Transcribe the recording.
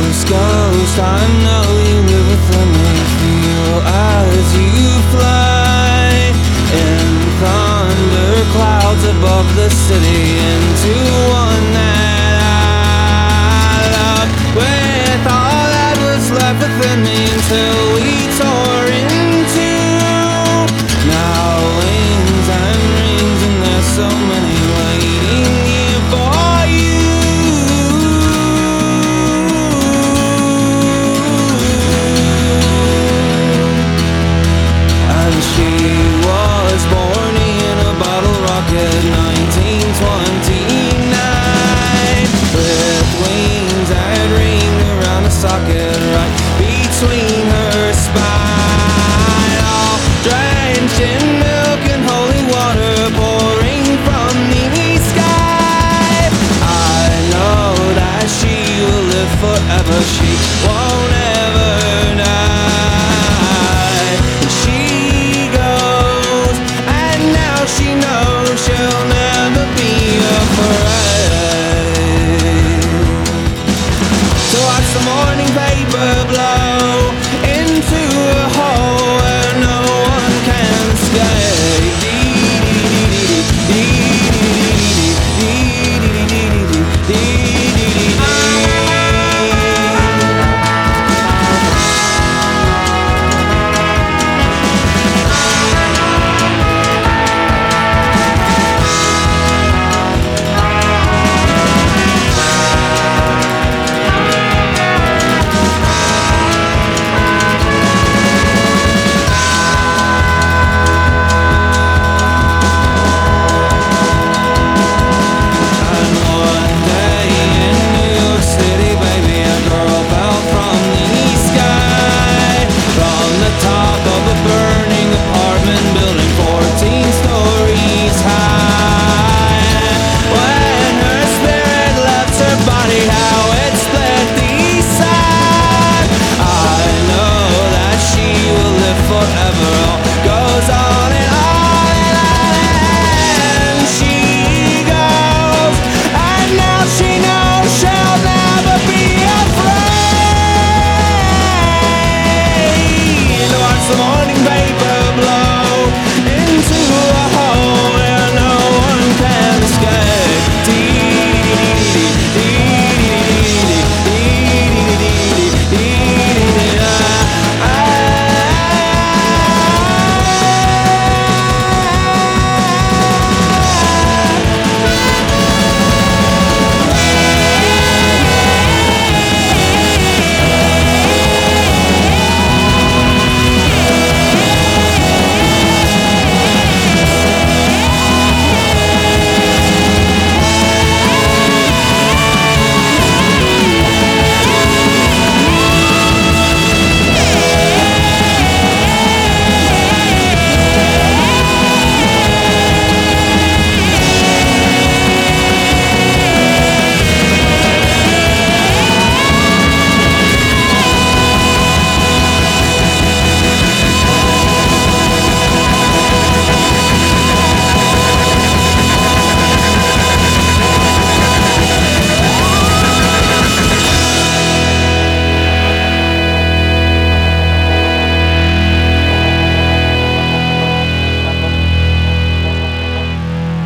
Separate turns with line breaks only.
ghost, I know you live within me. Feel as you fly in thunder clouds above the city, into one that I love, with all that was left within me until we tore into. Now wings and rings, and there's so many waiting here for you. She was born in a bottle rocket, 1929, with wings that ring around a socket right between her spine, all drenched in milk and holy water pouring from the sky. I know that she will live forever, she won't ever die. She knows she'll never be afraid. So watch the morning paper blow